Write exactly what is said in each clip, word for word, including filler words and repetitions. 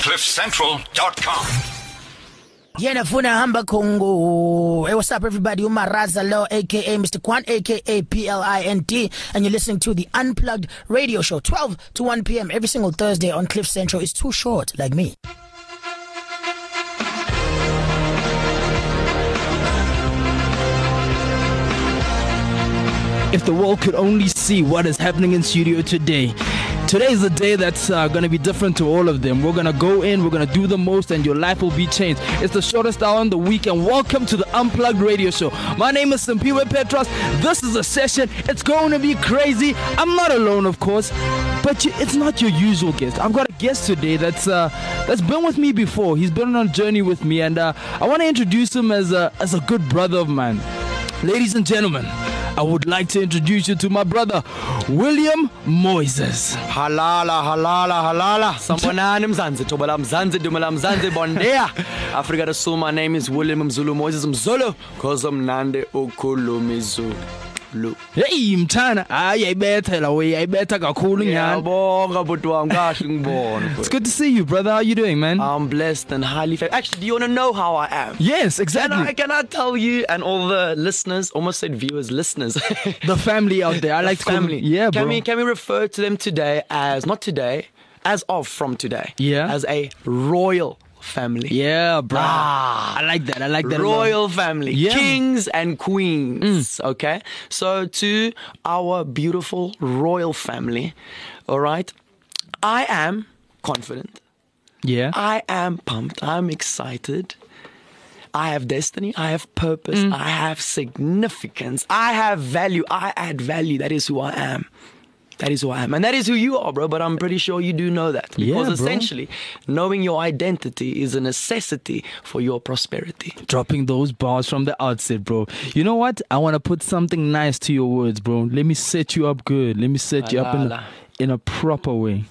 cliff central dot com. Yena funa hamba Kongo. Hey, what's up everybody? Umaraza Lo, aka Mister Kwan, aka P L I N T, and you're listening to the Unplugged Radio Show, twelve to one p.m. every single Thursday on Cliff Central. It's too short, like me. If the world could only see what is happening in studio today. Today is a day that's uh, going to be different to all of them. We're going to go in, we're going to do the most, and your life will be changed. It's the shortest hour in the week, and welcome to the Unplugged Radio Show. My name is Simpiwe Petros. This is a session. It's going to be crazy. I'm not alone, of course, but you, it's not your usual guest. I've got a guest today that's uh, that's been with me before. He's been on a journey with me, and uh, I want to introduce him as a, as a good brother of mine. Ladies and gentlemen, I would like to introduce you to my brother, William Moises. Halala, halala, halala. Sambonani mzanzi, tobala mzanzi, dumala mzanzi, bondea. Africa the soul, my name is William Mzulu Moises Mzulu. Cause I'm Nande Okulumizu. Hey, mtana. Ay, I better la way. I better ga cooling yeah, It's good to see you, brother. How you doing, man? I'm blessed and highly favored. Actually, do you want to know how I am? Yes, exactly. Can I, can I tell you and all the listeners, almost said viewers, listeners. The family out there. I the like family. To yeah, can bro. we can we refer to them today as not today, as of from today? Yeah. As a royal family. Yeah, bro. Ah, I like that. I like that. Royal family. Yeah. Kings and queens. Mm. Okay. So to our beautiful royal family, all right, I am confident. Yeah. I am pumped. I'm excited. I have destiny. I have purpose. Mm. I have significance. I have value. I add value. That is who I am. That is who I am. And that is who you are, bro. But I'm pretty sure you do know that. Because yeah, essentially, knowing your identity is a necessity for your prosperity. Dropping those bars from the outset, bro. You know what? I want to put something nice to your words, bro. Let me set you up good. Let me set you up in a, in a proper way.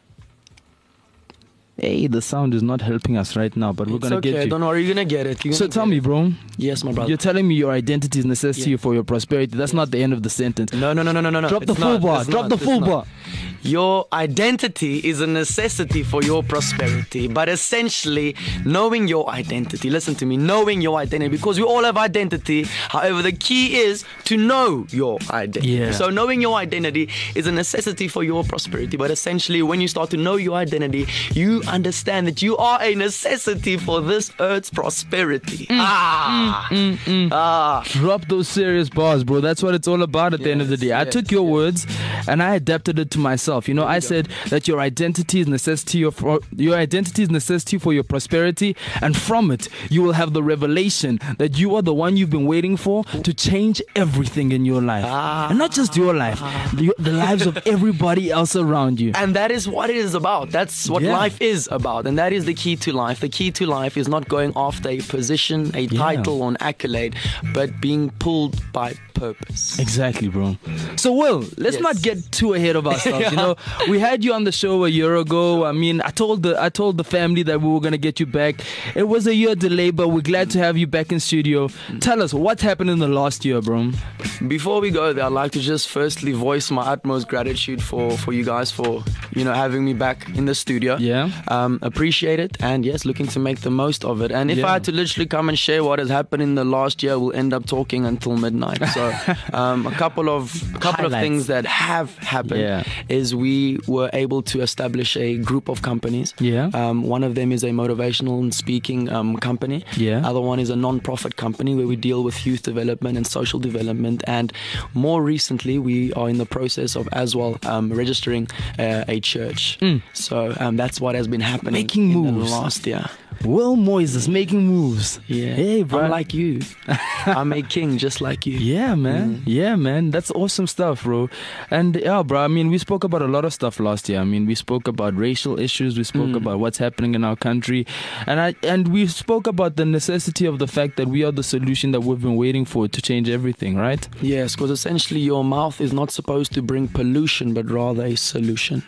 Hey, the sound is not helping us right now, but we're it's going to okay. get you. Don't worry, you're going to get it. You're so tell me, it. bro. Yes, my brother. You're telling me your identity is necessary yeah. for your prosperity. That's yeah. not the end of the sentence. No, no, no, no, no, no. Drop it's the full not, bar. Drop not, the full bar. Not. Your identity is a necessity for your prosperity, but essentially knowing your identity, listen to me, knowing your identity, because we all have identity. However, the key is to know your identity. Yeah. So knowing your identity is a necessity for your prosperity, but essentially when you start to know your identity, you understand that you are a necessity for this earth's prosperity. Mm, ah, mm, mm, mm. ah. Drop those serious bars, bro. That's what it's all about at yes, the end of the day. I yes, took your yes. words and I adapted it to myself. You know, I said that your identity is necessity of your identity is necessity for your prosperity, and from it you will have the revelation that you are the one you've been waiting for to change everything in your life, ah. and not just your life, the, the lives of everybody else around you. And that is what it is about. That's what yeah. life is about, and that is the key to life. The key to life is not going after a position, a yeah. title, or an accolade, but being pulled by purpose. Exactly, bro. So, Will, let's yes. not get too ahead of ourselves. yeah. You know, we had you on the show a year ago. I mean, I told the I told the family that we were gonna get you back. It was a year delay, but we're glad to have you back in studio. Tell us what happened in the last year, bro. Before we go there, I'd like to just firstly voice my utmost gratitude for for you guys for you know having me back in the studio. Yeah. Um, appreciate it, and yes, looking to make the most of it. And if yeah. I had to literally come and share what has happened in the last year, we'll end up talking until midnight. So, um, a couple of a couple Highlights. of things that have happened yeah. is we were able to establish a group of companies. Yeah. Um, one of them is a motivational and speaking um, company. Yeah. Other one is a non-profit company where we deal with youth development and social development. And more recently, we are in the process of as well um, registering uh, a church. Mm. So um, that's what has been happening Making in moves. the last year. Will Moises making moves. Yeah. Hey, bro. I'm like you. I'm a king just like you. Yeah, man. Mm. Yeah, man. That's awesome stuff, bro. And yeah, bro, I mean, we spoke about a lot of stuff last year. I mean, we spoke about racial issues. We spoke mm. about what's happening in our country. And I and we spoke about the necessity of the fact that we are the solution that we've been waiting for to change everything, right? Yes, because essentially your mouth is not supposed to bring pollution, but rather a solution. Mm.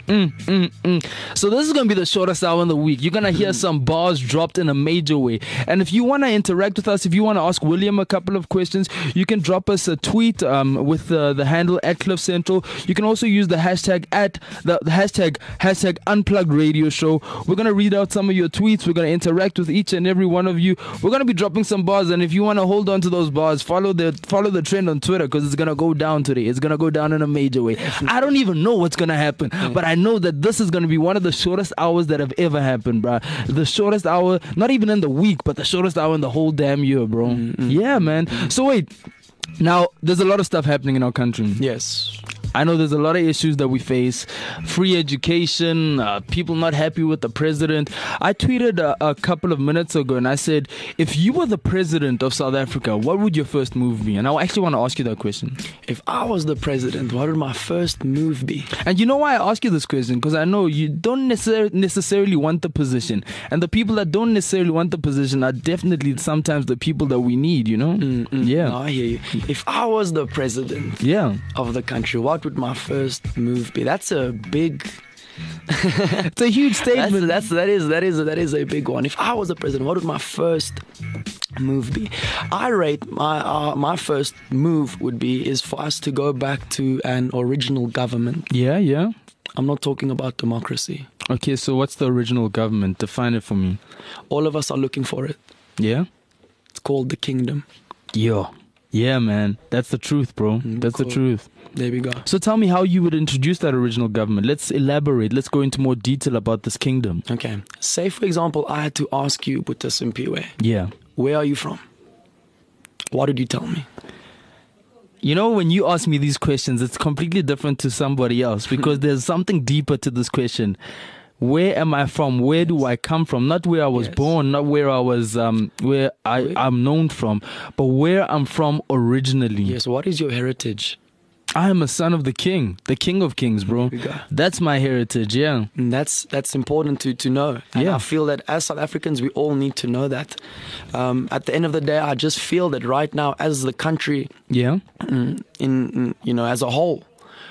Mm, mm, mm. So this is going to be the shortest hour in the week. You're going to hear some bars dropped in a major way. And if you want to interact with us, if you want to ask William a couple of questions, you can drop us a tweet um, with uh, the handle at Cliff Central. You can also use the hashtag at the, the hashtag hashtag Unplugged Radio Show. We're going to read out some of your tweets. We're going to interact with each and every one of you. We're going to be dropping some bars, and if you want to hold on to those bars, follow the follow the trend on Twitter, because it's going to go down today. It's going to go down in a major way. I don't even know what's going to happen, mm. but I know that this is going to be one of the shortest hours that have ever happened, bro. The shortest hour, not even in the week, but the shortest hour in the whole damn year, bro. Mm-hmm. Yeah, man. Mm-hmm. So wait, now there's a lot of stuff happening in our country. Yes. I know there's a lot of issues that we face. Free education, uh, people not happy with the president. I tweeted a, a couple of minutes ago and I said, if you were the president of South Africa, what would your first move be? And I actually want to ask you that question. If I was the president, what would my first move be? And you know why I ask you this question? Because I know you don't necessar- necessarily want the position. And the people that don't necessarily want the position are definitely sometimes the people that we need, you know? Mm-mm. Yeah. No, I hear you. If I was the president yeah. of the country, what would my first move be? That's a big it's a huge statement. That's, that's that is that is that is a big one. If I was the president, what would my first move be? I rate my uh, my first move would be is for us to go back to an original government. Yeah, yeah. I'm not talking about democracy. Okay, so what's the original government? Define it for me. All of us are looking for it. Yeah? It's called the kingdom. Yo. Yeah, man. That's the truth, bro. Mm, That's cool. the truth. There we go. So tell me how you would introduce that original government. Let's elaborate. Let's go into more detail about this kingdom. Okay. Say, for example, I had to ask you, Buta Simpiwe. Yeah. Where are you from? What did you tell me? You know, when you ask me these questions, it's completely different to somebody else because there's something deeper to this question. Where am I from? Where do I come from? Not where I was yes. born, not where I was, um, where I, I'm known from, but where I'm from originally. Yes, what is your heritage? I am a son of the king, the king of kings, bro. That's my heritage, yeah. And that's that's important to, to know. And yeah. I feel that as South Africans, we all need to know that. Um, at the end of the day, I just feel that right now, as the country, yeah, in, in you know, as a whole,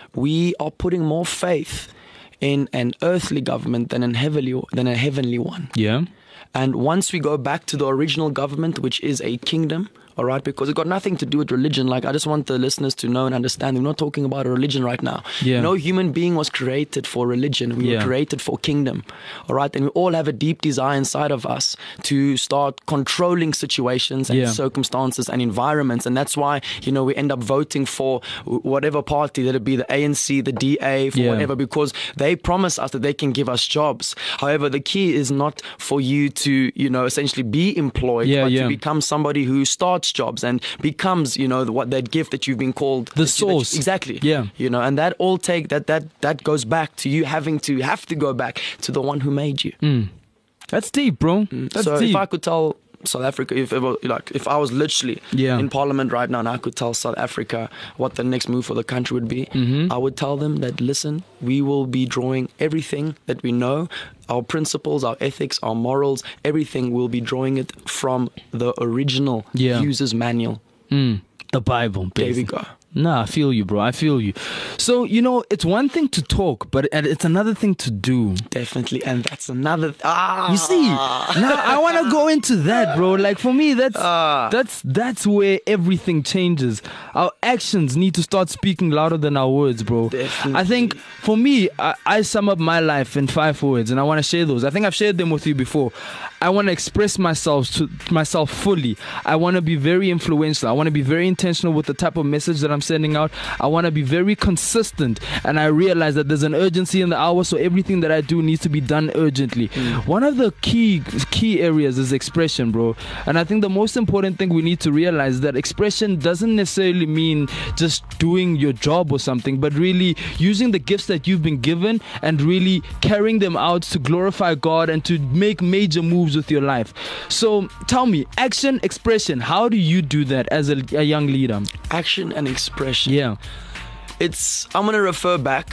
we are putting more faith in an earthly government than an heavenly than a heavenly one. Yeah. And once we go back to the original government, which is a kingdom, all right, because it got nothing to do with religion. Like, I just want the listeners to know and understand, we're not talking about a religion right now. Yeah. No human being was created for religion. We yeah. were created for kingdom, all right? And we all have a deep desire inside of us to start controlling situations and yeah. circumstances and environments. And that's why, you know, we end up voting for whatever party, that it be the A N C, the D A, for yeah. whatever, because they promise us that they can give us jobs. However, the key is not for you to, you know, essentially be employed, yeah, but yeah. to become somebody who starts jobs and becomes, you know, the, what that gift that you've been called, the that source. You, that you, exactly. Yeah. You know, and that all take that that that goes back to you having to have to go back to the one who made you. Mm. That's deep, bro. Mm. That's so deep. If I could tell South Africa, if ever, like if I was literally yeah. in Parliament right now and I could tell South Africa what the next move for the country would be, mm-hmm. I would tell them that, listen, we will be drawing everything that we know, our principles, our ethics, our morals, everything, we'll be drawing it from the original yeah. user's manual. Mm. The Bible, basically. There we go. Nah, I feel you, bro. I feel you. So, you know, it's one thing to talk, but it's another thing to do. Definitely. And that's another... Th- ah. You see? Now, I want to go into that, bro. Like, for me, that's ah. that's that's where everything changes. Our actions need to start speaking louder than our words, bro. Definitely. I think, for me, I, I sum up my life in five words, and I want to share those. I think I've shared them with you before. I want to express myself to myself fully. I want to be very influential. I want to be very intentional with the type of message that I'm sending out. I want to be very consistent, and I realize that there's an urgency in the hour, so everything that I do needs to be done urgently. Mm. One of the key key areas is expression, bro. And I think the most important thing we need to realize is that expression doesn't necessarily mean just doing your job or something, but really using the gifts that you've been given and really carrying them out to glorify God and to make major moves with your life. So tell me, action, expression, how do you do that as a, a young leader? Action and expression. Yeah. It's, I'm going to refer back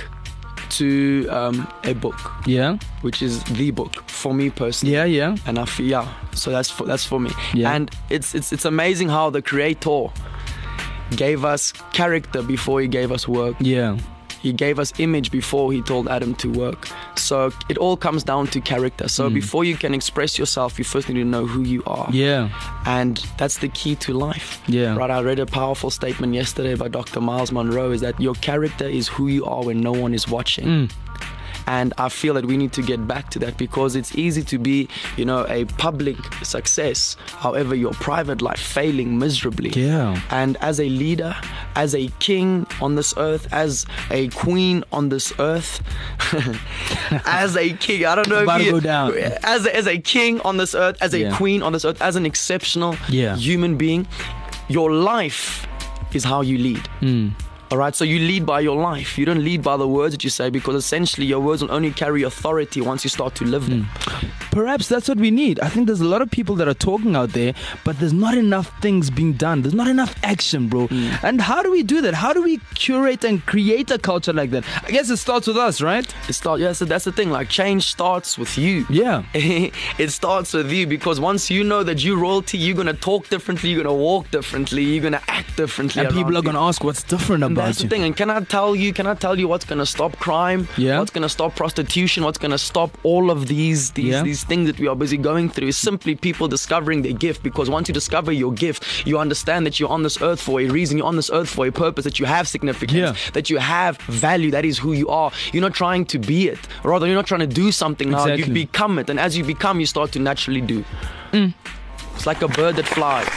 to um, a book. Yeah. Which is the book for me personally. Yeah, yeah. And I feel, yeah, so that's for, that's for me. Yeah. And it's, it's, it's amazing how the creator gave us character before he gave us work. Yeah. He gave us image before he told Adam to work. So it all comes down to character. So mm. before you can express yourself, you first need to know who you are. Yeah. And that's the key to life. Yeah. Right. I read a powerful statement yesterday by Doctor Miles Monroe, is that your character is who you are when no one is watching. Mm. And I feel that we need to get back to that, because it's easy to be, you know, a public success. However, your private life failing miserably. Yeah. And as a leader, as a king on this earth, as a queen on this earth, as a king, I don't know about if you, to go down. As a, as a king on this earth, as a yeah. queen on this earth, as an exceptional yeah. human being, your life is how you lead. Mm. All right, so you lead by your life. You don't lead by the words that you say, because essentially your words will only carry authority once you start to live them. Mm. Perhaps that's what we need. I think there's a lot of people that are talking out there, but there's not enough things being done. There's not enough action, bro. Mm. And how do we do that? How do we curate and create a culture like that? I guess it starts with us, right? It starts, yeah, so that's the thing. Like, change starts with you. Yeah. It starts with you, because once you know that you're royalty, you're going to talk differently, you're going to walk differently, you're going to act differently. And people are going to ask what's different about That's you. the thing. And can I tell you, can I tell you what's going to stop crime? Yeah. What's going to stop prostitution? What's going to stop all of these these, yeah. these things that we are busy going through? Is simply people discovering their gift. Because once you discover your gift, you understand that you're on this earth for a reason. You're on this earth for a purpose, that you have significance, yeah. that you have value. That is who you are. You're not trying to be it. Rather, you're not trying to do something now. Exactly. You become it. And as you become, you start to naturally do. Mm. It's like a bird that flies.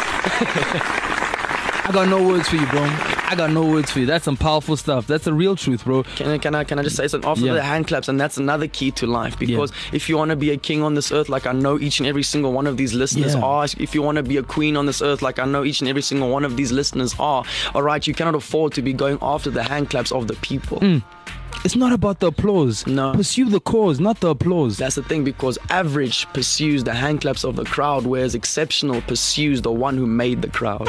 I got no words for you, bro. I got no words for you. That's some powerful stuff. That's the real truth, bro. Can I, can I, can I just say something? After yeah. the hand claps, and that's another key to life. Because yeah. if you want to be a king on this earth, like I know each and every single one of these listeners yeah. are. If you want to be a queen on this earth, like I know each and every single one of these listeners are. All right, you cannot afford to be going after the hand claps of the people. Mm. It's not about the applause. No. Pursue the cause, not the applause. That's the thing, because average pursues the hand claps of the crowd, whereas exceptional pursues the one who made the crowd.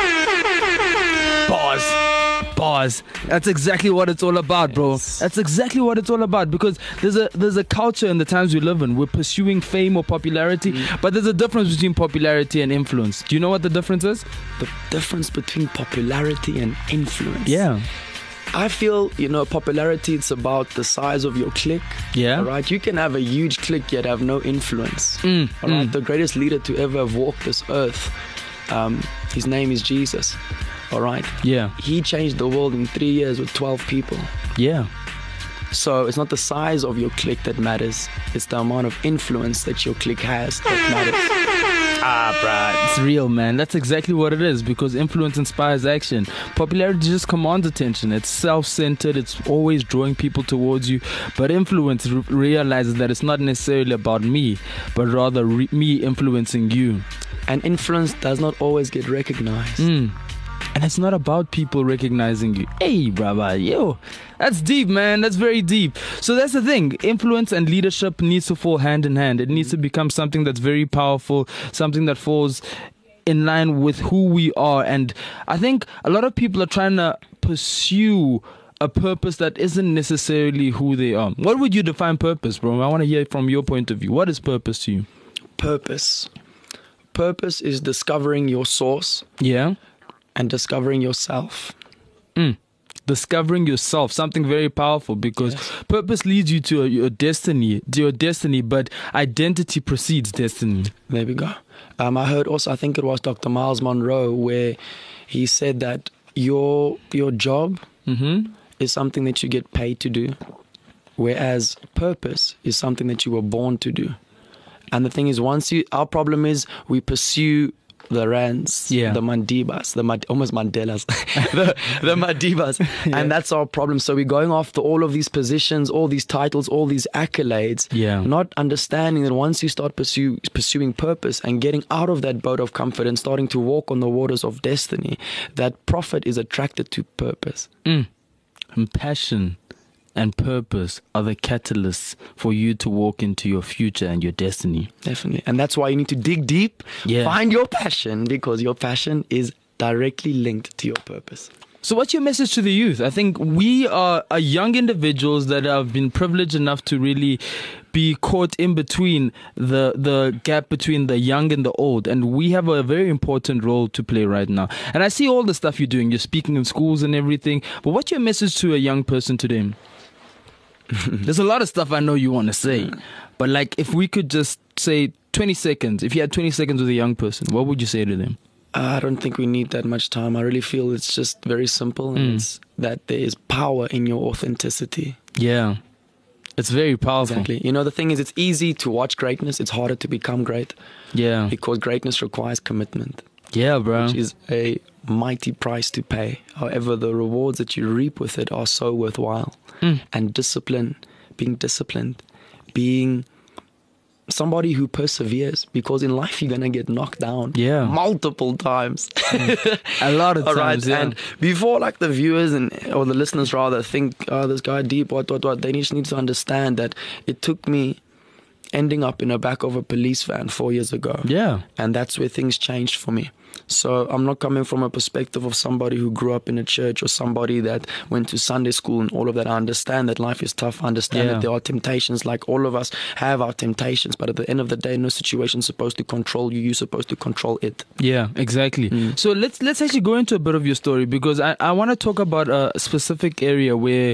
Pause. Pause. That's exactly what it's all about, bro. Yes. That's exactly what it's all about, because there's a there's a culture in the times we live in. We're pursuing fame or popularity, mm. but there's a difference between popularity and influence. Do you know what the difference is? The difference between popularity and influence. Yeah. I feel, you know, popularity, it's about the size of your clique. Yeah. All right. You can have a huge clique yet have no influence. Mm. All right. Mm. The greatest leader to ever have walked this earth, um, his name is Jesus. All right. Yeah. He changed the world in three years with twelve people. Yeah. So it's not the size of your clique that matters. It's the amount of influence that your clique has that matters. Ah, bruh. It's real, man. That's exactly what it is, because influence inspires action. Popularity just commands attention. It's self-centered. It's always drawing people towards you. But influence r- realizes that it's not necessarily about me, but rather re- me influencing you. And influence does not always get recognized. Mm. And it's not about people recognizing you. Hey, brother, yo, that's deep, man. That's very deep. So that's the thing. Influence and leadership needs to fall hand in hand. It needs to become something that's very powerful, something that falls in line with who we are. And I think a lot of people are trying to pursue a purpose that isn't necessarily who they are. What would you define purpose, bro? I want to hear from your point of view. What is purpose to you? Purpose. Purpose is discovering your source. Yeah. And discovering yourself. Mm. Discovering yourself, something very powerful, because yes. purpose leads you to your destiny, to your destiny, but identity precedes destiny. There we go. Um, I heard also, I think it was Doctor Miles Monroe, where he said that your your job mm-hmm. is something that you get paid to do, whereas purpose is something that you were born to do. And the thing is, once you, our problem is we pursue the Rands, yeah. the Mandibas, the Mad- almost Mandelas, the, the Madibas. Yeah. And that's our problem. So we're going after all of these positions, all these titles, all these accolades, yeah. not understanding that once you start pursue, pursuing purpose and getting out of that boat of comfort and starting to walk on the waters of destiny, that prophet is attracted to purpose. Mm. And passion and purpose are the catalysts for you to walk into your future and your destiny. Definitely. And that's why you need to dig deep, yeah. find your passion, because your passion is directly linked to your purpose. So what's your message to the youth? I think we are, are young individuals that have been privileged enough to really be caught in between the the gap between the young and the old, and we have a very important role to play right now. And I see all the stuff you're doing. You're speaking in schools and everything. But what's your message to a young person today? There's a lot of stuff I know you want to say, but like if we could just say twenty seconds, if you had twenty seconds with a young person, what would you say to them? I don't think we need that much time. I really feel it's just very simple, and Mm. it's that there is power in your authenticity. Yeah, it's very powerful. Exactly. You know, the thing is, it's easy to watch greatness. It's harder to become great Yeah, because greatness requires commitment, yeah, bro. which is a mighty price to pay. However, the rewards that you reap with it are so worthwhile. Mm. And discipline, being disciplined, being somebody who perseveres, because in life you're going to get knocked down Yeah. multiple times. A lot of All times, right, yeah. and before like the viewers and or the listeners rather think, oh, this guy deep, what, what, what, they just need to understand that it took me ending up in the back of a police van four years ago. Yeah. And that's where things changed for me. So I'm not coming from a perspective of somebody who grew up in a church or somebody that went to Sunday school and all of that. I understand that life is tough. I understand Yeah. that there are temptations, like all of us have our temptations. But at the end of the day, no situation is supposed to control you. You're supposed to control it. Yeah, exactly. Mm. So let's let's actually go into a bit of your story, because I, I want to talk about a specific area where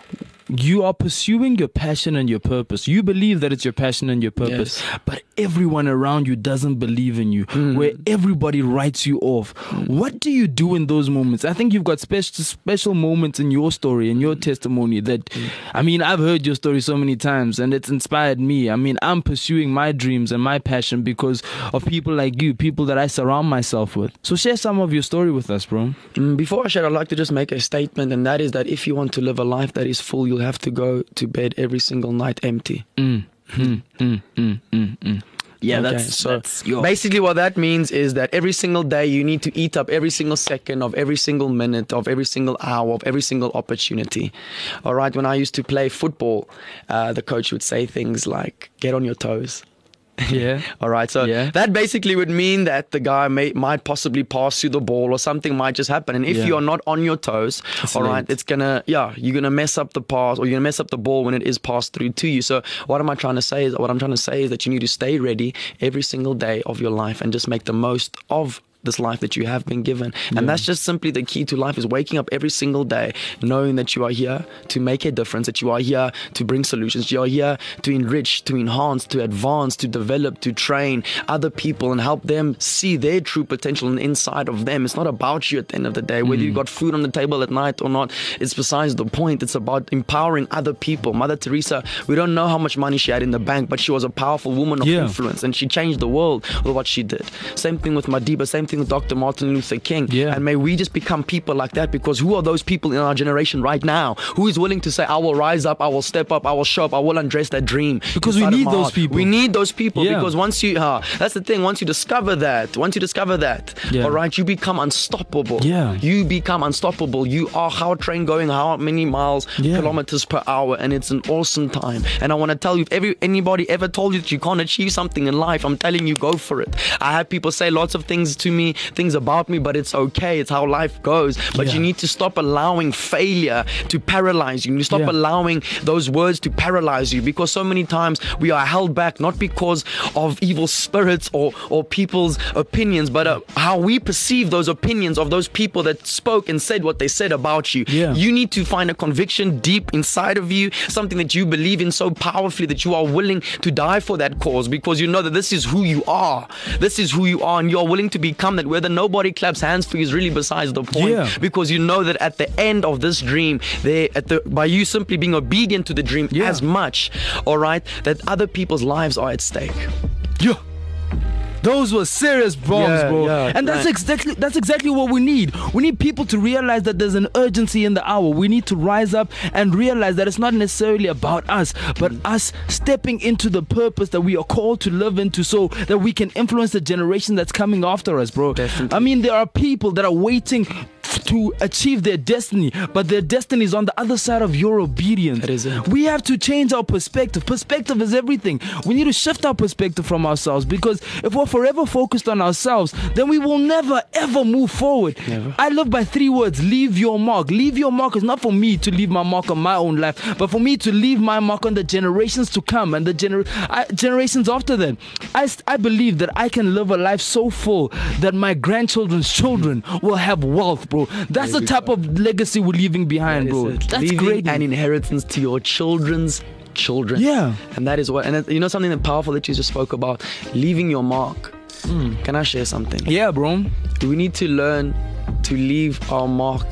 you are pursuing your passion and your purpose. You believe that it's your passion and your purpose, Yes. but everyone around you doesn't believe in you, Mm. where everybody writes you off. What do you do in those moments? I think you've got special special moments in your story and your testimony that, I mean, I've heard your story so many times and it's inspired me. I mean, I'm pursuing my dreams and my passion because of people like you, people that I surround myself with. So share some of your story with us, bro. Mm, Before I share, I'd like to just make a statement, and that is that if you want to live a life that is full, you'll have to go to bed every single night empty. Mm, mm, mm, mm, mm, mm. Yeah, Okay, that's, so that's your... basically what that means is that every single day you need to eat up every single second of every single minute of every single hour of every single opportunity. All right, when I used to play football, uh, the coach would say things like, get on your toes. Yeah. All right, so Yeah. that basically would mean that the guy may, might possibly pass you the ball or something might just happen. And if Yeah. you're not on your toes, It's all right, late. it's gonna, yeah, you're gonna mess up the pass or you're gonna mess up the ball when it is passed through to you. So what am I trying to say is, what I'm trying to say is that you need to stay ready every single day of your life and just make the most of this life that you have been given. And Yeah. that's just simply the key to life, is waking up every single day knowing that you are here to make a difference, that you are here to bring solutions, you are here to enrich, to enhance, to advance, to develop, to train other people and help them see their true potential on the inside of them. It's not about you at the end of the day. Whether Mm. you've got food on the table at night or not, it's besides the point. It's about empowering other people. Mother Teresa, we don't know how much money she had in the bank, but she was a powerful woman of Yeah. influence and she changed the world with what she did. Same thing with Madiba, same thing with Doctor Martin Luther King. Yeah. And may we just become people like that, because who are those people in our generation right now? Who is willing to say, I will rise up, I will step up, I will show up, I will undress that dream? Because we inside of need my those heart. people. We need those people Yeah. because once you, uh, that's the thing, once you discover that, once you discover that, Yeah. all right, you become unstoppable. Yeah. You become unstoppable. You are how a train going how many miles, Yeah. kilometers per hour, and it's an awesome time. And I want to tell you, if every, anybody ever told you that you can't achieve something in life, I'm telling you, go for it. I have people say lots of things to me, things about me, but it's okay. It's how life goes. But Yeah. you need to stop allowing failure to paralyze you. You need to stop Yeah. allowing those words to paralyze you, because so many times we are held back not because of evil spirits or, or people's opinions, but uh, how we perceive those opinions of those people that spoke and said what they said about you. Yeah. You need to find a conviction deep inside of you, something that you believe in so powerfully that you are willing to die for that cause, because you know that this is who you are. This is who you are, and you're willing to become that. Whether nobody claps hands for you is really besides the point, Yeah. because you know that at the end of this dream, they at the by you simply being obedient to the dream Yeah. as much, all right, that other people's lives are at stake. Yeah. Those were serious bombs, Yeah, bro. yeah, and that's right. exactly that's exactly what we need. We need people to realize that there's an urgency in the hour. We need to rise up and realize that it's not necessarily about us, but us stepping into the purpose that we are called to live into, so that we can influence the generation that's coming after us, bro. Definitely. I mean, there are people that are waiting to achieve their destiny, but their destiny is on the other side of your obedience. That is it. We have to change our perspective. Perspective is everything. We need to shift our perspective from ourselves, because if we're forever focused on ourselves, then we will never ever move forward. Never. I live by three words: leave your mark. Leave your mark is not for me to leave my mark on my own life, but for me to leave my mark on the generations to come and the gener- uh, generations after them. I, st- I believe that I can live a life so full that my grandchildren's children will have wealth, bro. That's the type of legacy we're leaving behind, bro. That's Leaving great. an inheritance to your children's children. Yeah. And that is what, and it, you know something that powerful that you just spoke about, leaving your mark. Mm. Can I share something? Yeah, bro. We need to learn to leave our mark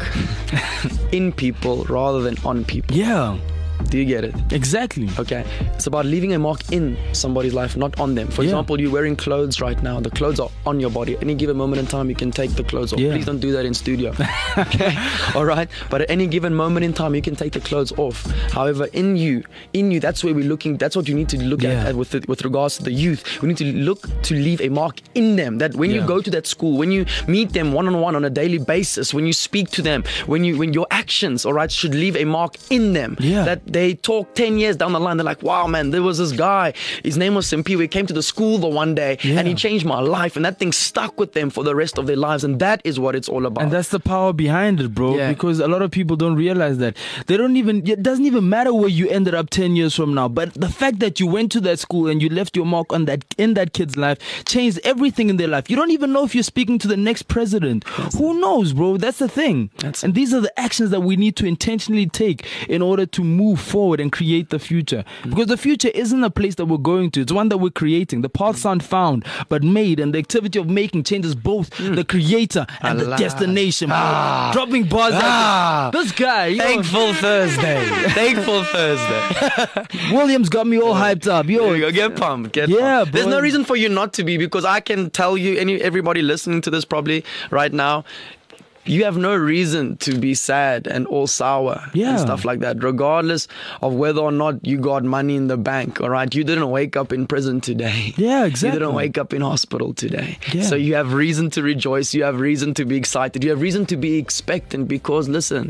in people rather than on people. Yeah. Do you get it? Exactly. Okay. It's about leaving a mark in somebody's life, not on them. For Yeah. example, you're wearing clothes right now. The clothes are on your body. Any given moment in time, you can take the clothes off. Yeah. Please don't do that in studio. Okay. All right. But at any given moment in time, you can take the clothes off. However, in you, in you, that's where we're looking. That's what you need to look Yeah. at, at with the, with regards to the youth. We need to look to leave a mark in them. That when Yeah. you go to that school, when you meet them one on one on a daily basis, when you speak to them, when you when your actions, all right, should leave a mark in them. Yeah. That they talk ten years down the line, they're like, wow, man, there was this guy. His name was Simpi. We came to the school the one day, Yeah. and he changed my life, and that thing stuck with them for the rest of their lives, and that is what it's all about. And that's the power behind it, bro. Yeah. Because a lot of people don't realize that. They don't even, it doesn't even matter where you ended up ten years from now. But the fact that you went to that school and you left your mark on that, in that kid's life, changed everything in their life. You don't even know if you're speaking to the next president. That's Who it. knows, bro? That's the thing. That's and it. these are the actions that we need to intentionally take in order to move forward and create the future. Mm. Because the future isn't a place that we're going to. It's one that we're creating. The paths aren't found, but made. And the activity of making changes both mm. the creator and Allah. the destination. Ah. Dropping bars Ah. like this. This guy. Yo. Thankful Thursday. Thankful Thursday. Williams got me all hyped up. Yo. There you go. Get pumped. Get Yeah, pumped. There's bro. no reason for you not to be, because I can tell you, any everybody listening to this probably right now, you have no reason to be sad and all sour Yeah. and stuff like that, regardless of whether or not you got money in the bank. All right, you didn't wake up in prison today. Yeah, exactly. You didn't wake up in hospital today. Yeah. So you have reason to rejoice. You have reason to be excited. You have reason to be expectant, because listen,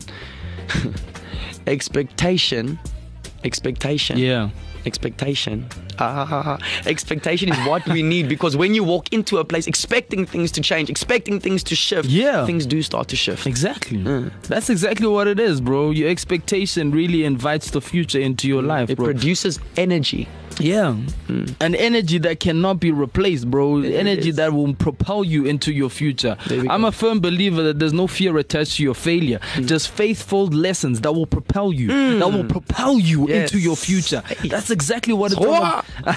expectation, expectation. Yeah. Expectation. Ah, expectation is what we need, because when you walk into a place expecting things to change, expecting things to shift, Yeah. things do start to shift. Exactly. Mm. That's exactly what it is, bro. Your expectation really invites the future into your life, It bro. produces energy. Yeah. Mm. An energy that cannot be replaced, bro. It energy is. that will propel you into your future. There we I'm go. a firm believer that there's no fear attached to your failure. Mm. Just faithful lessons that will propel you. That will propel you Yes. into your future. That's exactly what it's all Swa. about.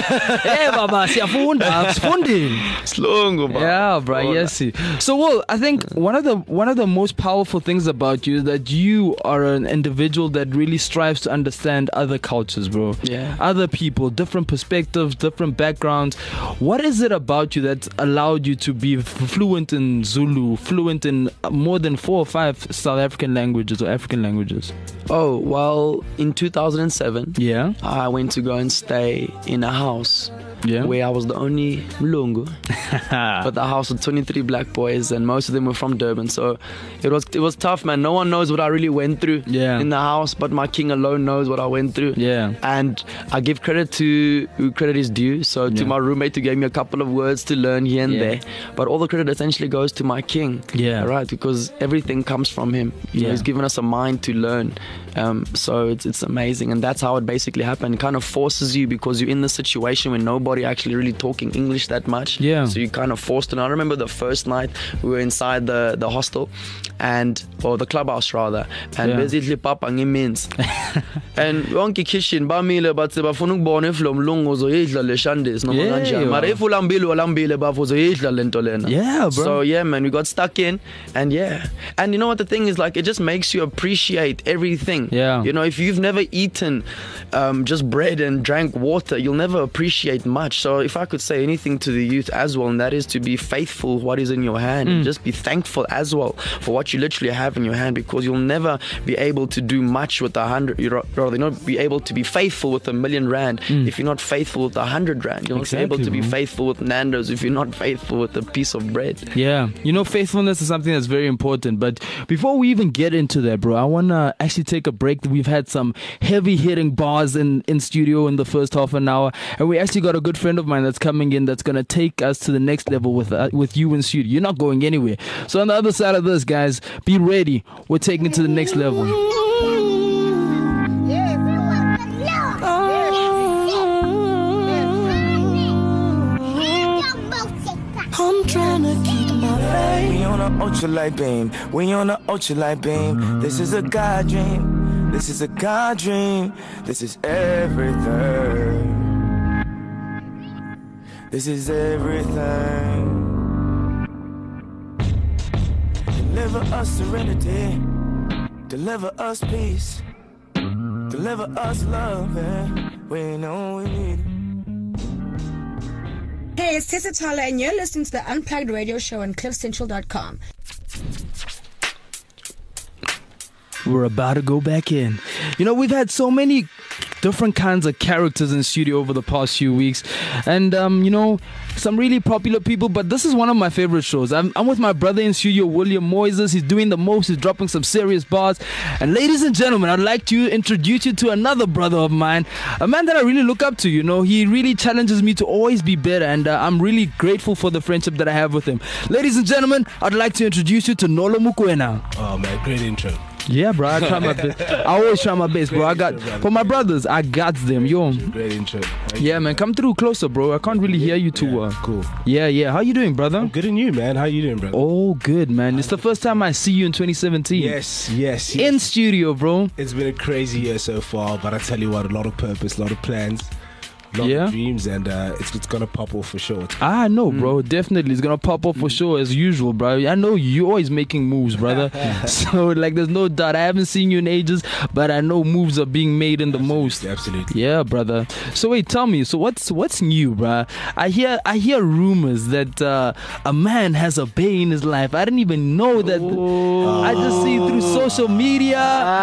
Hey, baba, siyafunda, sifundile. Slongo, bro. Yeah, bro. Oh, Yes. So, well, I think one of the one of the most powerful things about you is that you are an individual that really strives to understand other cultures, bro. Yeah. Other people, different perspectives, different backgrounds. What is it about you that allowed you to be f- fluent in Zulu, fluent in more than four or five South African languages or African languages? Oh, well, in two thousand seven, Yeah. I went to go and stay in a house Yeah. where I was the only Mlungu, but the house with twenty-three black boys, and most of them were from Durban. So it was it was tough, man. No one knows what I really went through Yeah. in the house, but my king alone knows what I went through. Yeah. And I give credit to who credit is due. So to Yeah. my roommate who gave me a couple of words to learn here and Yeah. there, but all the credit essentially goes to my king. Yeah. Right, because everything comes from him. You know, Yeah. he's given us a mind to learn. Um, so it's it's amazing, and that's how it basically happened. It kind of forces you, because you're in the situation where nobody actually really talking English that much. Yeah. So you kind of forced it. I remember the first night we were inside the the hostel, and or the clubhouse rather, and Yeah. basically papa ngimins, and wonke kitchen bamile bathi bafuna ukubona if lo mlungu uzoyidla le shandis noma Yeah, kanjani. yo. Mara if ulambile ulambile bafu uzoyidla le nto lena. Yeah, bro. So yeah, man, we got stuck in, and yeah, and you know what the thing is, like, it just makes you appreciate everything. Yeah. You know, if you've never eaten um, just bread and drank water, you'll never appreciate much. So if I could say anything to the youth as well, and that is to be faithful what is in your hand, and just be thankful as well for what you literally have in your hand, because you'll never be able to do much with a hundred, you'll rather not be able to be faithful with a million rand if you're not faithful with a hundred rand. You're not Exactly, able to be bro. faithful with Nando's if you're not faithful with a piece of bread. Yeah, you know, faithfulness is something that's very important. But before we even get into that, bro, I want to actually take a break. We've had some heavy hitting bars in, in studio in the first half an hour. And we actually got a good friend of mine that's coming in that's going to take us to the next level with uh, with you in studio. You're not going anywhere. So on the other side of this, guys, be ready. We're taking it to the next level. tryna keep my faith. We on a ultralight beam, we on a ultralight beam. This is a God dream, this is a God dream. This is everything. This is everything. Deliver us serenity, deliver us peace, deliver us love, and we know we need it. Hey, it's Tessa Tyler, and you're listening to the Unplugged Radio Show on cliff central dot com. We're about to go back in. You know, we've had so many different kinds of characters in studio over the past few weeks, and um, you know, some really popular people. But this is one of my favorite shows. I'm, I'm with my brother in studio, William Moises. He's doing the most. He's dropping some serious bars. And ladies and gentlemen, I'd like to introduce you to another brother of mine, a man that I really look up to. You know, he really challenges me to always be better, and uh, I'm really grateful for the friendship that I have with him. Ladies and gentlemen, I'd like to introduce you to Nolo Mokoena. Oh man, great intro. Yeah, bro, I try my best. I always try my best, bro. I got, for my brothers, I got them, yo. Great intro. Thank Yeah, you. man, come through closer, bro. I can't really hear you too well. Cool. Yeah, yeah. How you doing, brother? I'm good in you, man. How you doing, brother? Oh, good, man. It's the first time I see you in twenty seventeen. Yes, yes, yes. In studio, bro. It's been a crazy year so far, but I tell you what, a lot of purpose, a lot of plans, a lot Yeah. of dreams, and uh, it's it's gonna pop off for sure. I know, bro. Definitely. It's going to pop up for sure as usual, bro. I know you're always making moves, brother. So, like, there's no doubt. I haven't seen you in ages, but I know moves are being made in the most. Absolutely. Yeah, brother. So wait, tell me. So what's what's new, bruh? I hear I hear rumors that uh, a man has a bay in his life. I didn't even know that. I just see it through social media.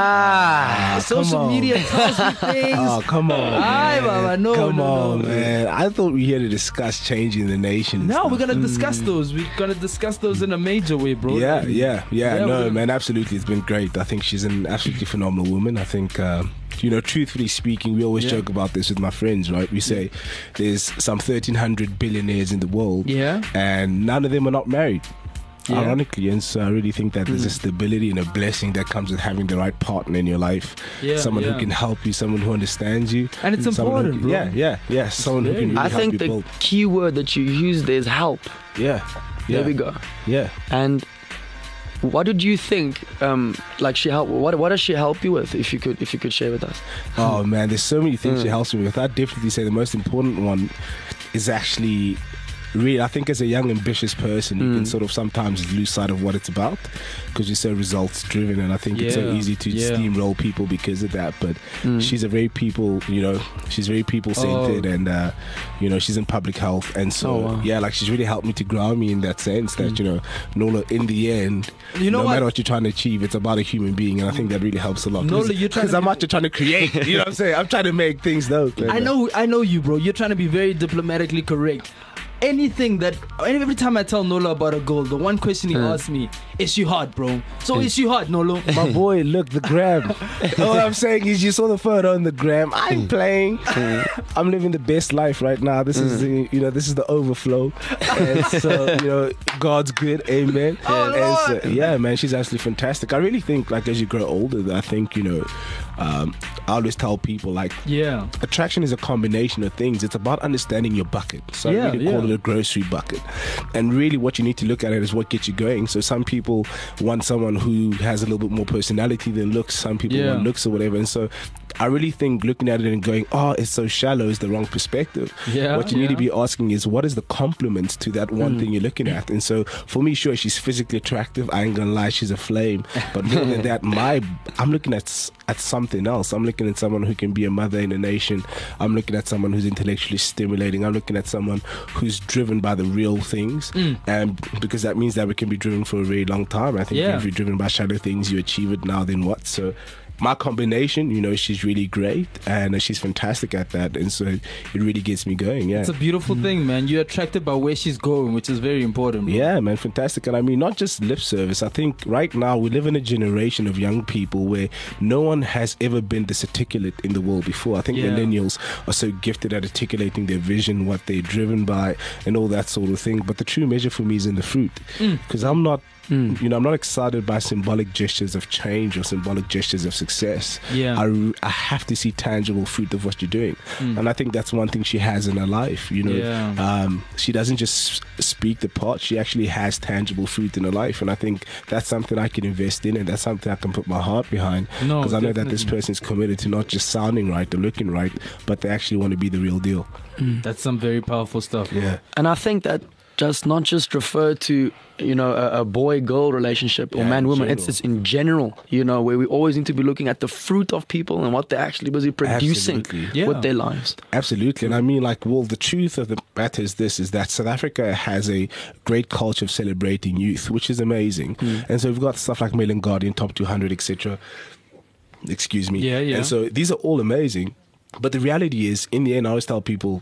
Ah, social come on. media tells me things. Oh, come on. Aye, man. Baba, no, come no, on, no. man. I thought we here to discuss changing the nation. and No, stuff. we're gonna discuss those. We're gonna discuss those in a major way, bro. Yeah, yeah, yeah. Yeah, we're no, gonna- man, absolutely. It's been great. I think she's an absolutely phenomenal woman. I think, uh, you know, truthfully speaking, we always Yeah. joke about this with my friends, right? We say there's some thirteen hundred billionaires in the world, Yeah. and none of them are not married. Yeah. Ironically, and so I really think that there's a stability and a blessing that comes with having the right partner in your life. Yeah, someone yeah. who can help you, someone who understands you, And it's someone who important, can- bro. Yeah, yeah, yeah. Someone who can really I help think you the build. key word that you used there is help. Yeah, yeah, There we go. Yeah. And what did you think? Um, like she help. What what does she help you with? If you could if you could share with us. Oh man, there's so many things Mm. she helps me with. I'd definitely say the most important one is actually really, I think as a young ambitious person you Mm. can sort of sometimes lose sight of what it's about because you're so results driven, and I think it's so Yeah, easy to yeah. steamroll people because of that. But Mm. she's a very people, you know, she's very people centered, Oh. and uh, you know, she's in public health, and so Oh, wow. yeah, like she's really helped me to ground me in that sense that Mm. you know, Nola, in the end, You know no what? matter what you're trying to achieve, it's about a human being, and I think that really helps a lot. Nola, you're trying because to I'm be- actually trying to create. You know what I'm saying? I'm trying to make things dope. I know, I know you, bro. You're trying to be very diplomatically correct. Anything that, every time I tell Nolo about a goal, the one question he Mm. asks me, is she hot, bro? So is she hot, Nolo? My boy, look, the gram. All I'm saying is you saw the photo on the gram. I'm playing. I'm living the best life right now. This is the, you know, this is the overflow. And so, you know, God's good. Amen. Oh, And so, yeah, man, she's absolutely fantastic. I really think, like, as you grow older, I think, you know, um, I always tell people, like, Yeah. attraction is a combination of things. It's about understanding your bucket. So Yeah, I really yeah. call it a grocery bucket. And really what you need to look at it is what gets you going. So some people want someone who has a little bit more personality than looks. Some people Yeah. want looks or whatever. And so I really think looking at it and going, oh, it's so shallow is the wrong perspective. Yeah, what you need to yeah. be asking is what is the complement to that one thing you're looking at. And so for me, sure, she's physically attractive. I ain't gonna lie, she's a flame. But more than that, my I'm looking at s- at something else. I'm looking at someone who can be a mother in a nation. I'm looking at someone who's intellectually stimulating. I'm looking at someone who's driven by the real things. Mm. And because that means that we can be driven for a very long time. I think Yeah. if you're driven by shallow things, you achieve it now, then what? So my combination, you know, she's really great and she's fantastic at that, and so it really gets me going. Yeah, It's a beautiful thing, man. You're attracted by where she's going, which is very important, bro. yeah, man, fantastic. And I mean, not just lip service. I think right now we live in a generation of young people where no one has ever been this articulate in the world before. I think Yeah. millennials are so gifted at articulating their vision, what they're driven by, and all that sort of thing. But the true measure for me is in the fruit, because I'm not. Mm. You know, I'm not excited by symbolic gestures of change or symbolic gestures of success, Yeah. I, I have to see tangible fruit of what you're doing. Mm. And I think that's one thing she has in her life. You know, Yeah. um, she doesn't just speak the part; she actually has tangible fruit in her life. And I think that's something I can invest in, and that's something I can put my heart behind. No, Because I know that this definitely. person's committed to not just sounding right or looking right, but they actually want to be the real deal. That's some very powerful stuff. Yeah. And I think that just not just refer to, you know, a, a boy-girl relationship or Yeah, in man-woman. It's, general. it's in general, you know, where we always need to be looking at the fruit of people and what they're actually busy producing Absolutely. Yeah. with their lives. Absolutely. And I mean, like, well, the truth of the matter is this, is that South Africa has a great culture of celebrating youth, which is amazing. Mm. And so we've got stuff like Mail and Guardian, Top two hundred, et cetera. Excuse me. Yeah, yeah. And so these are all amazing. But the reality is, in the end, I always tell people,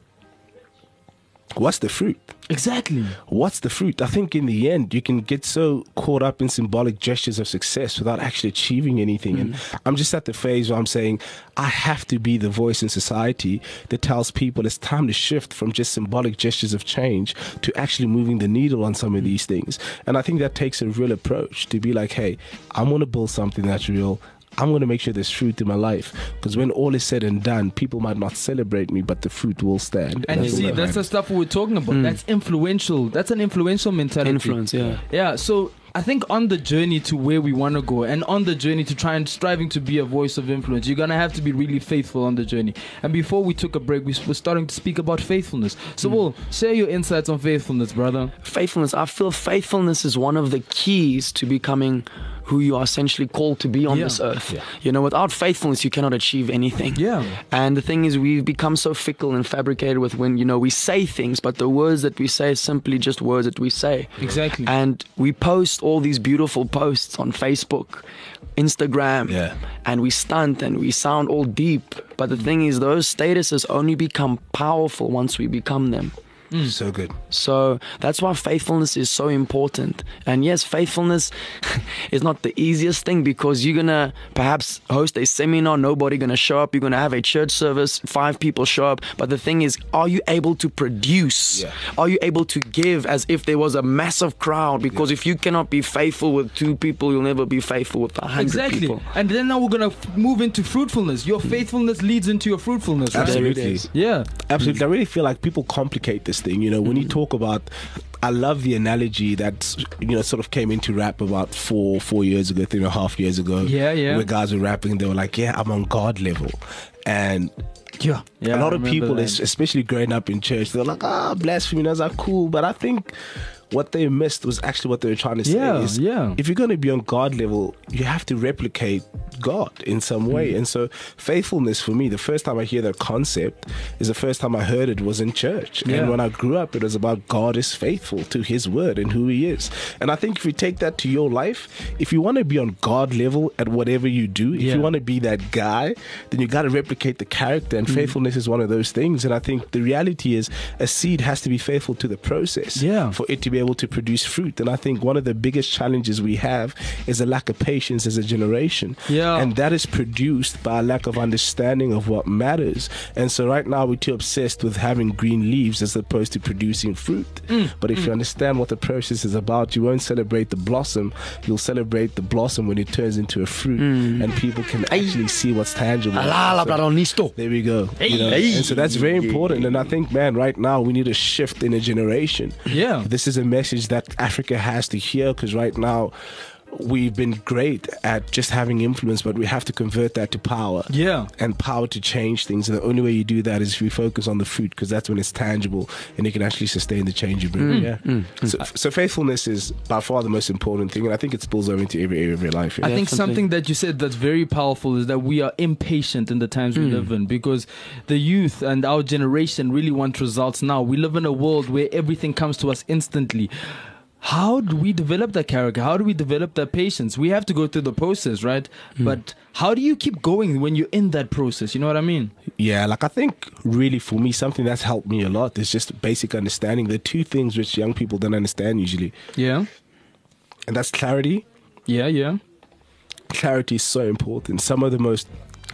what's the fruit? Exactly. What's the fruit? I think in the end, you can get so caught up in symbolic gestures of success without actually achieving anything. And I'm just at the phase where I'm saying, I have to be the voice in society that tells people it's time to shift from just symbolic gestures of change to actually moving the needle on some of these things. And I think that takes a real approach to be like, hey, I'm going to build something that's real. I'm going to make sure there's fruit in my life, because when all is said and done, people might not celebrate me, but the fruit will stand. And you That's all see, that that's the matters. stuff we were talking about. That's influential. That's an influential mentality. Influence, yeah. Yeah, so I think on the journey to where we want to go and on the journey to try and striving to be a voice of influence, you're going to have to be really faithful on the journey. And before we took a break, we were starting to speak about faithfulness. So, Will, share your insights on faithfulness, brother. Faithfulness. I feel faithfulness is one of the keys to becoming who you are essentially called to be on Yeah. this earth. You know, without faithfulness, you cannot achieve anything. Yeah. And the thing is, we've become so fickle and fabricated with when, you know, we say things, but the words that we say is simply just words that we say. Exactly. And we post all these beautiful posts on Facebook, Instagram, Yeah. and we stunt and we sound all deep. But the thing is, those statuses only become powerful once we become them. So good. So that's why faithfulness is so important. And yes, faithfulness is not the easiest thing, because you're going to perhaps host a seminar, nobody going to show up. You're going to have a church service, five people show up. But the thing is, are you able to produce? Yeah. Are you able to give as if there was a massive crowd? Because if you cannot be faithful with two people, you'll never be faithful with a hundred Exactly. people. And then now we're going to f- move into fruitfulness. Your faithfulness leads into your fruitfulness, right? There it Absolutely. is. Yeah. Absolutely. I really feel like people complicate this thing. You know, when you talk about, I love the analogy that, you know, sort of came into rap about four four years ago, three and a half years ago. Yeah, yeah. Where guys were rapping and they were like, yeah, I'm on God level. And Yeah. Yeah, a lot I of remember people, that. es- especially growing up in church, they're like, ah, blasphemy, that's like cool. But I think what they missed was actually what they were trying to say. Yeah, is yeah. If you're going to be on God level, you have to replicate God in some way. Mm. And so faithfulness for me, the first time I hear that concept is the first time I heard it was in church. Yeah. And when I grew up, it was about God is faithful to his word and who he is. And I think if you take that to your life, if you want to be on God level at whatever you do, if Yeah. you want to be that guy, then you got to replicate the character, and Mm. faithfulness is one of those things. And I think the reality is a seed has to be faithful to the process Yeah. for it to be able to produce fruit. And I think one of the biggest challenges we have is a lack of patience as a generation. Yeah. And that is produced by a lack of understanding of what matters. And so right now we're too obsessed with having green leaves as opposed to producing fruit. Mm. But if you understand what the process is about, you won't celebrate the blossom. You'll celebrate the blossom when it turns into a fruit, and people can actually see what's tangible. Alala, So- Bradonisto. there we go. You know? Hey. And so that's very important. And I think, man, right now we need a shift in a generation. Yeah. This is a message that Africa has to hear, because right now we've been great at just having influence, but we have to convert that to power. Yeah. And power to change things. And the only way you do that is if you focus on the fruit, because that's when it's tangible and it can actually sustain the change you bring. Yeah. So, so faithfulness is by far the most important thing. And I think it spills over into every area of your life. Yeah. I think Definitely. something that you said that's very powerful is that we are impatient in the times we live in, because the youth and our generation really want results now. We live in a world where everything comes to us instantly. How do we develop that character? How do we develop that patience? We have to go through the process, right? But how do you keep going when you're in that process? You know what I mean? Yeah, like I think really for me, something that's helped me a lot is just basic understanding. The two things which young people don't understand usually, Yeah. and that's clarity. Yeah, yeah. Clarity is so important. Some of the most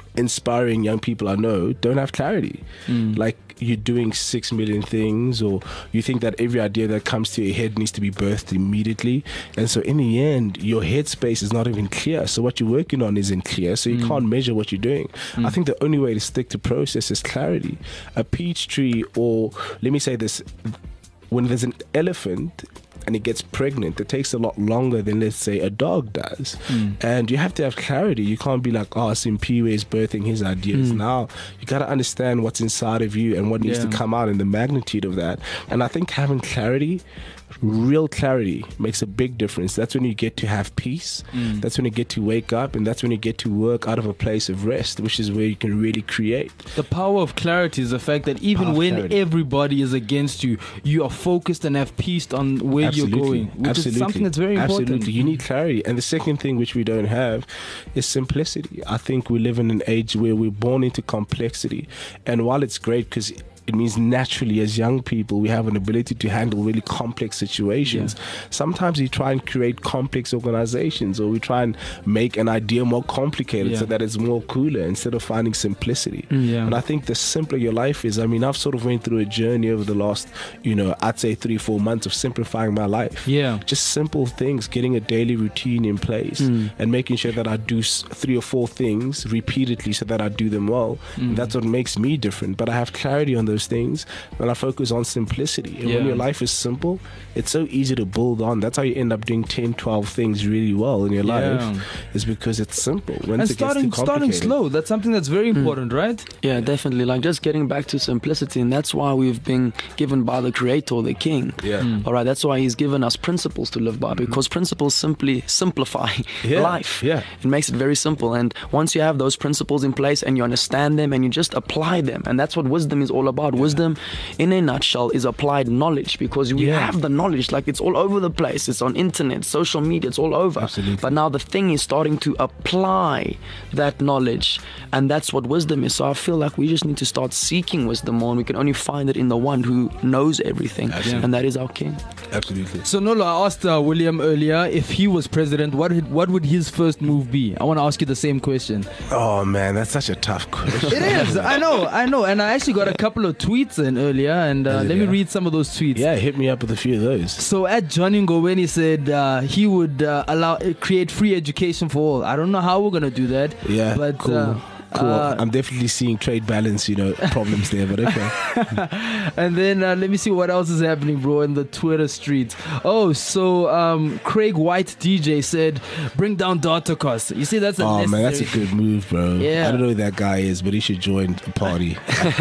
inspiring young people I know don't have clarity. Mm. Like, you're doing six million things, or you think that every idea that comes to your head needs to be birthed immediately, and so in the end your headspace is not even clear, so what you're working on isn't clear, so you mm. can't measure what you're doing. mm. I think the only way to stick to process is clarity. A peach tree, or let me say this, when there's an elephant and it gets pregnant, it takes a lot longer than, let's say, a dog does. Mm. And you have to have clarity. You can't be like, oh, Simpiwe is birthing his ideas. Mm. Now, you got to understand what's inside of you and what needs yeah. to come out and the magnitude of that. And I think having clarity, real clarity, makes a big difference. That's when you get to have peace. Mm. That's when you get to wake up, and that's when you get to work out of a place of rest, which is where you can really create. The power of clarity is the fact that even when clarity. everybody is against you, you are focused and have peace on where Absolutely. you're going, which Absolutely. is something that's very important. Absolutely. You need clarity. And the second thing which we don't have is simplicity. I think we live in an age where we're born into complexity. And while it's great because it means naturally as young people we have an ability to handle really complex situations. Yeah. Sometimes we try and create complex organizations, or we try and make an idea more complicated yeah. so that it's more cooler instead of finding simplicity. Yeah. And I think the simpler your life is, I mean, I've sort of went through a journey over the last, you know, I'd say three, four months of simplifying my life. Yeah. Just simple things, getting a daily routine in place mm. and making sure that I do three or four things repeatedly so that I do them well. Mm. And that's what makes me different. But I have clarity on those things and I focus on simplicity. And yeah. when your life is simple, it's so easy to build on. That's how you end up doing ten, twelve things really well in your yeah. life, is because it's simple. Once and it starting, gets too starting slow, that's something that's very important, mm. right? Yeah, definitely. Like just getting back to simplicity, and that's why we've been given by the Creator, the King. Yeah. Mm. All right, that's why He's given us principles to live by, because mm. principles simply simplify yeah. life. Yeah. It makes it very simple. And once you have those principles in place and you understand them and you just apply them, and that's what wisdom is all about. Yeah. Wisdom, in a nutshell, is applied knowledge, because we yeah. have the knowledge, like it's all over the place. It's on internet, social media, it's all over. Absolutely. But now the thing is starting to apply that knowledge, and that's what wisdom is. So I feel like we just need to start seeking wisdom more, and we can only find it in the one who knows everything. Absolutely. And that is our King. Absolutely. So Nolo, I asked uh, William earlier if he was president, what would, what would his first move be? I want to ask you the same question. Oh man, that's such a tough question. It is. I know, I know. And I actually got a couple of tweets in earlier, and uh, let me read some of those tweets. Yeah, hit me up with a few of those. So at Johnny Ngoweni said uh, he would uh, allow uh, create free education for all. I don't know how we're gonna do that. Yeah, but cool. Uh, Cool. Uh, I'm definitely seeing trade balance, you know, problems there, but okay. And then uh, let me see what else is happening, bro, in the Twitter streets. Oh, so um, Craig White D J said, bring down data costs. You see, that's a oh necessary. man, that's a good move, bro. Yeah. I don't know who that guy is, but he should join the party.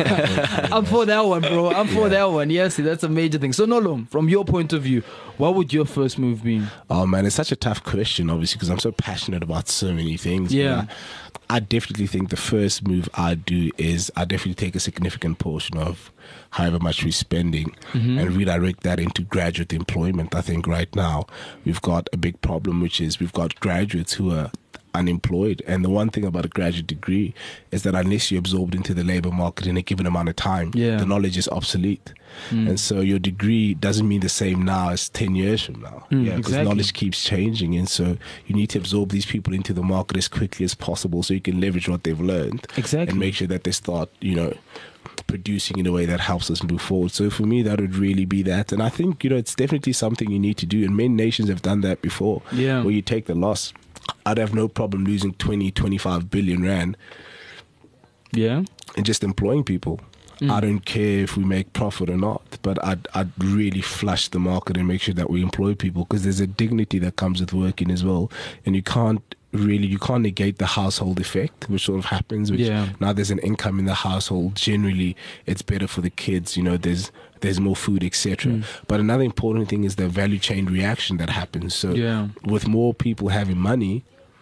I'm for that one, bro. I'm for yeah. that one. Yes, that's a major thing. So Nolo, from your point of view, what would your first move be? Oh man, it's such a tough question, obviously, because I'm so passionate about so many things. Yeah. I definitely think the first move I'd do is I definitely take a significant portion of however much we're spending mm-hmm. and redirect that into graduate employment. I think right now we've got a big problem, which is we've got graduates who are unemployed. And the one thing about a graduate degree is that unless you're absorbed into the labor market in a given amount of time, yeah. the knowledge is obsolete. Mm. And so your degree doesn't mean the same now as ten years from now. Mm, yeah, because exactly. knowledge keeps changing. And so you need to absorb these people into the market as quickly as possible so you can leverage what they've learned. Exactly. And make sure that they start, you know, producing in a way that helps us move forward. So for me, that would really be that. And I think, you know, it's definitely something you need to do. And many nations have done that before. Yeah. Where you take the loss. I'd have no problem losing twenty, twenty-five billion rand. Yeah. And just employing people. Mm. I don't care if we make profit or not, but I'd, I'd really flush the market and make sure that we employ people, because there's a dignity that comes with working as well. And you can't really, you can't negate the household effect, which sort of happens, which yeah. now there's an income in the household. Generally, it's better for the kids, you know, there's there's more food, et cetera. Mm. But another important thing is the value chain reaction that happens. So yeah. with more people having money,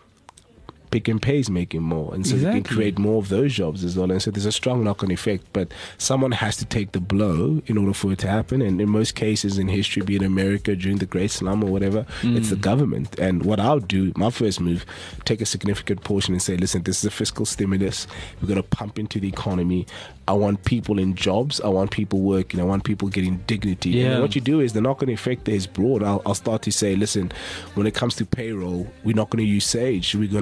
Pick and Pay is making more, and so exactly. you can create more of those jobs as well. And so there's a strong knock-on effect, but someone has to take the blow in order for it to happen. And in most cases in history, be it America during the Great Slum or whatever, mm. it's the government. And what I'll do, my first move, take a significant portion and say, listen, this is a fiscal stimulus. We're going to pump into the economy. I want people in jobs. I want people working. I want people getting dignity. Yeah. And what you do is the knock-on effect there is broad. I'll, I'll start to say, listen, when it comes to payroll, we're not going to use Sage. We're going to encourage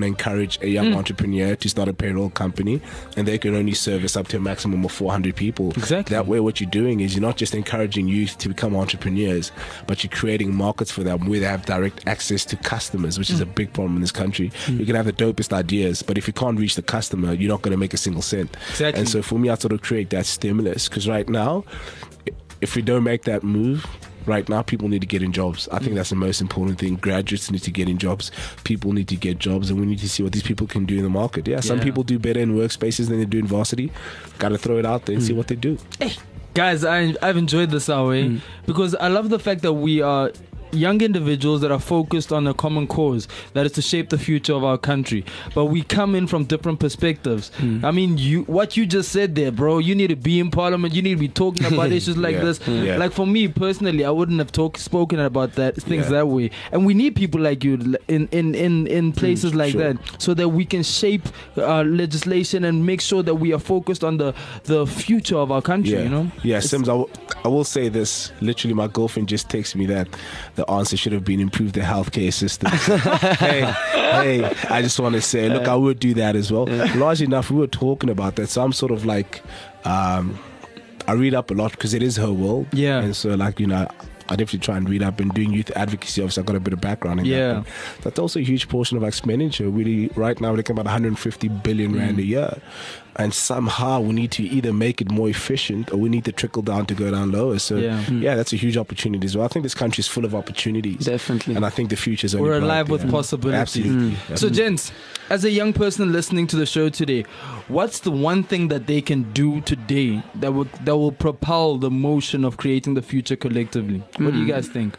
encourage a young mm. entrepreneur to start a payroll company, and they can only service up to a maximum of four hundred people. Exactly. That way, what you're doing is you're not just encouraging youth to become entrepreneurs, but you're creating markets for them where they have direct access to customers, which mm. is a big problem in this country. Mm. You can have the dopest ideas, but if you can't reach the customer, you're not going to make a single cent. Exactly. And so for me, I sort of create that stimulus, because right now, if we don't make that move, right now people need to get in jobs. I think mm. that's the most important thing. Graduates need to get in jobs. People need to get jobs, and we need to see what these people can do in the market. Yeah, some yeah. people do better in workspaces than they do in varsity. Got to throw it out there and mm. see what they do. Hey, guys, I, I've enjoyed this our way mm. because I love the fact that we are young individuals that are focused on a common cause, that is to shape the future of our country, but we come in from different perspectives. mm. I mean, you what you just said there, bro, you need to be in parliament, you need to be talking about issues like yeah. this. yeah. Like for me personally, I wouldn't have talked spoken about that things yeah. that way, and we need people like you in in in, in places mm, like sure. that, so that we can shape uh, legislation and make sure that we are focused on the the future of our country. Yeah. You know, yeah Sims, I, w- I will say this, literally my girlfriend just texted me that the answer should have been improve the healthcare system. hey, hey, I just want to say, look, I would do that as well. Largely enough, we were talking about that, so I'm sort of like, um, I read up a lot because it is her world. Yeah. And so, like, you know, I definitely try and read up, and doing youth advocacy. Obviously, I've got a bit of background in yeah. that. But that's also a huge portion of our expenditure. Really, right now, we're looking about one hundred fifty billion mm. rand a year. And somehow we need to either make it more efficient, or we need to trickle down to go down lower. So, yeah, mm. yeah that's a huge opportunity as well. I think this country is full of opportunities. Definitely. And I think the future is only We're bright, alive with yeah. possibilities. Absolutely. Mm. So, gents, as a young person listening to the show today, what's the one thing that they can do today that will that will propel the motion of creating the future collectively? What mm. do you guys think?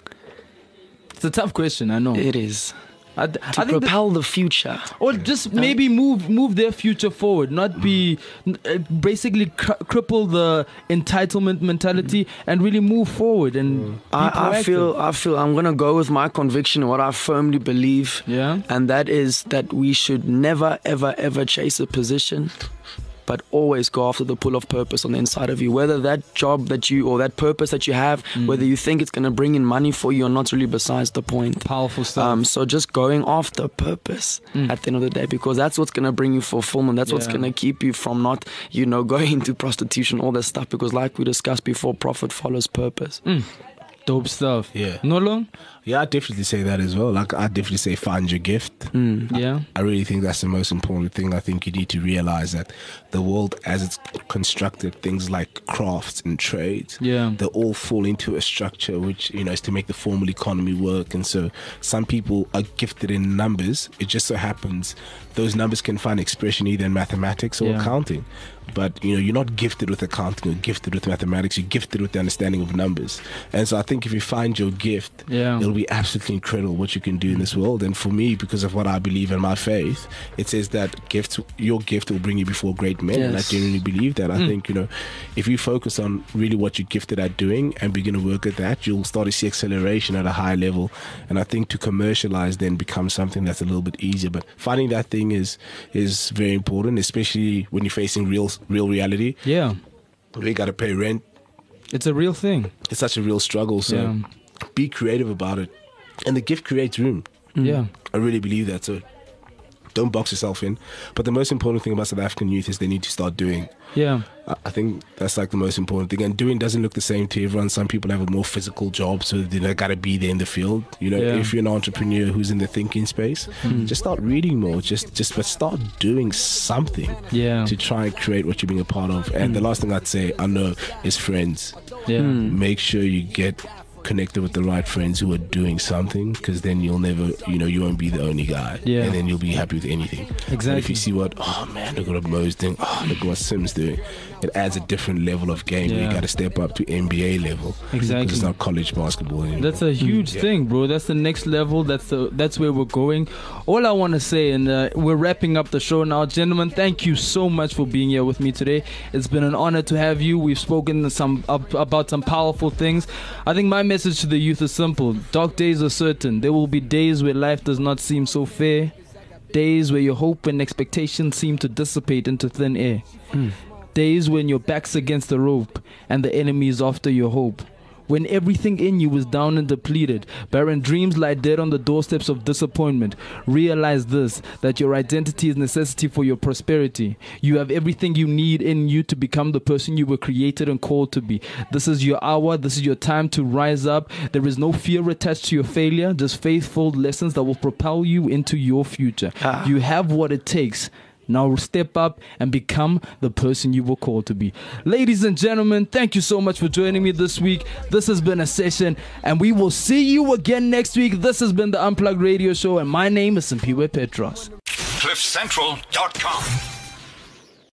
It's a tough question, I know. It is. I, to I think propel the, the future, or just maybe move move their future forward, not be uh, basically cr- cripple the entitlement mentality, and really move forward. And I, I feel I feel I'm gonna go with my conviction, what I firmly believe, yeah, and that is that we should never ever ever chase a position, but always go after the pull of purpose on the inside of you. Whether that job that you, or that purpose that you have, mm. whether you think it's going to bring in money for you or not, really besides the point. Powerful stuff. Um, so just going after purpose mm. at the end of the day, because that's what's going to bring you fulfillment. That's yeah. what's going to keep you from not, you know, going into prostitution, all that stuff. Because like we discussed before, profit follows purpose. Mm. Dope stuff. Yeah. Nolo? Yeah, I definitely say that as well. Like, I definitely say find your gift. Mm, yeah. I, I really think that's the most important thing. I think you need to realize that the world as it's constructed, things like crafts and trades, yeah, they all fall into a structure which, you know, is to make the formal economy work. And so some people are gifted in numbers. It just so happens those numbers can find expression either in mathematics or yeah. accounting. But, you know, you're not gifted with accounting or gifted with mathematics. You're gifted with the understanding of numbers. And so I think if you find your gift, yeah. it'll be absolutely incredible what you can do in this world. And for me, because of what I believe in my faith, it says that gifts, your gift will bring you before great men. Yes. And I genuinely believe that. I mm. think, you know, if you focus on really what you're gifted at doing and begin to work at that, you'll start to see acceleration at a high level. And I think to commercialize then becomes something that's a little bit easier. But finding that thing is is very important, especially when you're facing real real reality. Yeah. We got to pay rent. It's a real thing. It's such a real struggle. So yeah. be creative about it. And the gift creates room. Mm. Yeah. I really believe that. So don't box yourself in. But the most important thing about South African youth is they need to start doing. Yeah. I think that's like the most important thing. And doing doesn't look the same to everyone. Some people have a more physical job, so they got to be there in the field. You know, yeah. if you're an entrepreneur who's in the thinking space, mm. just start reading more. Just, just, but start doing something. Yeah. To try and create what you're being a part of. And mm. the last thing I'd say, I know, is friends. Yeah. Mm. Make sure you get connected with the right friends who are doing something, because then you'll never, you know, you won't be the only guy. Yeah. And then you'll be happy with anything. Exactly. But if you see what, oh man, look at what Mo's doing, oh look at what Sim's doing, it adds a different level of game. Yeah. You got to step up to N B A level. Exactly. Because it's not college basketball anymore. That's a huge yeah. thing, bro. That's the next level. That's the that's where we're going. All I want to say, and uh, we're wrapping up the show now, gentlemen. Thank you so much for being here with me today. It's been an honor to have you. We've spoken some up, about some powerful things. I think my message to the youth is simple. Dark days are certain. There will be days where life does not seem so fair. Days where your hope and expectations seem to dissipate into thin air. Mm. Days when your back's against the rope and the enemy is after your hope. when everything in you is down and depleted. Barren dreams lie dead on the doorsteps of disappointment. Realize this, that your identity is necessity for your prosperity. You have everything you need in you to become the person you were created and called to be. This is your hour. This is your time to rise up. There is no fear attached to your failure, just faithful lessons that will propel you into your future. Ah. You have what it takes. Now step up and become the person you were called to be. Ladies and gentlemen, thank you so much for joining me this week. This has been a session, and we will see you again next week. This has been the Unplugged Radio Show, and my name is Simpiwe Petros. cliff central dot com